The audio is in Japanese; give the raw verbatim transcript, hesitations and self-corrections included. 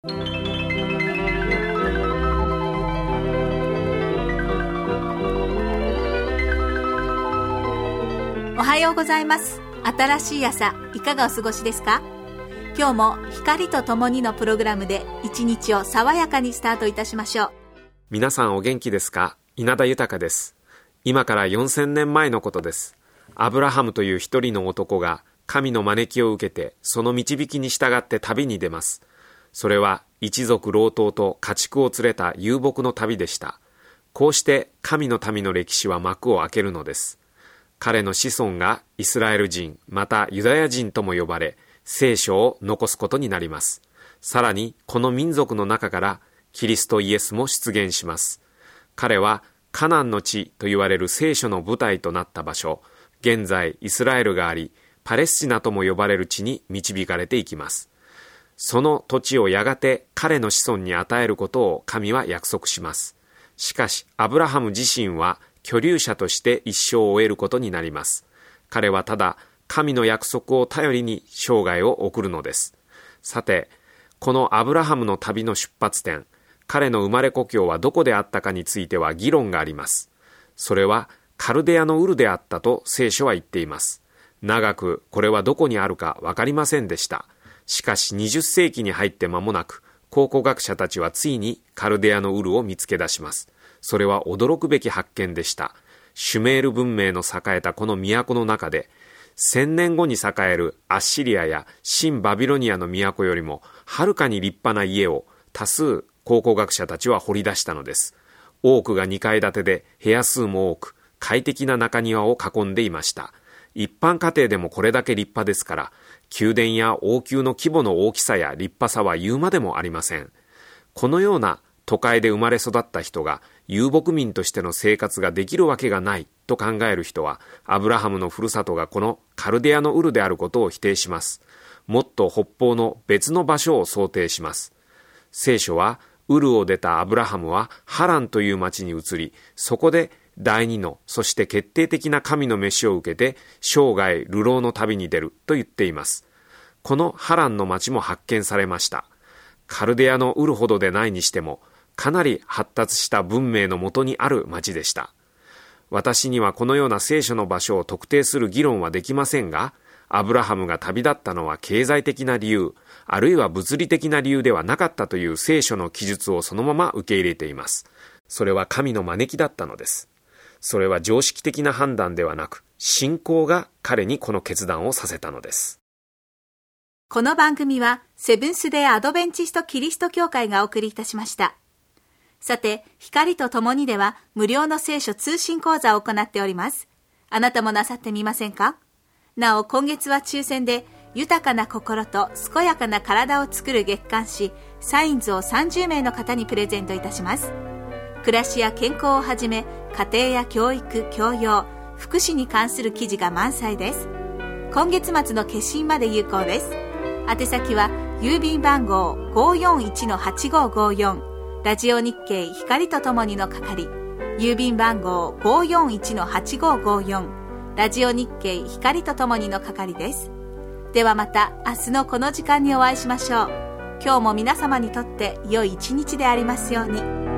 おはようございます。新しい朝、いかがお過ごしですか？今日も光とともにのプログラムで一日を爽やかにスタートいたしましょう。 皆さんお元気ですか？稲田豊です。今からよんせんねんまえのことです。アブラハムという一人の男が神の招きを受けて、その導きに従って旅に出ます。それは一族郎党と家畜を連れた遊牧の旅でした。こうして神の民の歴史は幕を開けるのです。彼の子孫がイスラエル人、またユダヤ人とも呼ばれ、聖書を残すことになります。さらにこの民族の中からキリストイエスも出現します。彼はカナンの地と言われる聖書の舞台となった場所、現在イスラエルがあり、パレスチナとも呼ばれる地に導かれていきます。その土地をやがて彼の子孫に与えることを神は約束します。しかしアブラハム自身は居留者として一生を終えることになります。彼はただ神の約束を頼りに生涯を送るのです。さて、このアブラハムの旅の出発点、彼の生まれ故郷はどこであったかについては議論があります。それはカルデアのウルであったと聖書は言っています。長くこれはどこにあるか分かりませんでした。しかしにじゅっせいきに入って間もなく、考古学者たちはついにカルデアのウルを見つけ出します。それは驚くべき発見でした。シュメール文明の栄えたこの都の中で、千年後に栄えるアッシリアや新バビロニアの都よりもはるかに立派な家を多数考古学者たちは掘り出したのです。多くがにかい建てで部屋数も多く、快適な中庭を囲んでいました。一般家庭でもこれだけ立派ですから、宮殿や王宮の規模の大きさや立派さは言うまでもありません。このような都会で生まれ育った人が遊牧民としての生活ができるわけがないと考える人は、アブラハムのふるさとがこのカルデアのウルであることを否定します。もっと北方の別の場所を想定します。聖書はウルを出たアブラハムはハランという町に移り、そこで第二の、そして決定的な神の召しを受けて生涯流浪の旅に出ると言っています。このハランの町も発見されました。カルデアのウルほどでないにしても、かなり発達した文明のもとにある町でした。私にはこのような聖書の場所を特定する議論はできませんが、アブラハムが旅立ったのは経済的な理由、あるいは物理的な理由ではなかったという聖書の記述をそのまま受け入れています。それは神の招きだったのです。それは常識的な判断ではなく、信仰が彼にこの決断をさせたのです。 この番組はセブンスデーアドベンチストキリスト教会がお送りいたしました。さて、光とともにでは無料の聖書通信講座を行っております。あなたもなさってみませんか？なお、今月は抽選で豊かな心と健やかな体を作る月刊誌サインズをさんじゅうめいの方にプレゼントいたします。暮らしや健康をはじめ、家庭や教育、教養、福祉に関する記事が満載です。今月末の決心まで有効です。宛先は郵便番号 ごーよんいちのはちごーごーよん、ラジオ日経光とともにの係、郵便番号 ごーよんいちのはちごーごーよん、ラジオ日経光とともにの係です。ではまた明日のこの時間にお会いしましょう。今日も皆様にとって良い一日でありますように。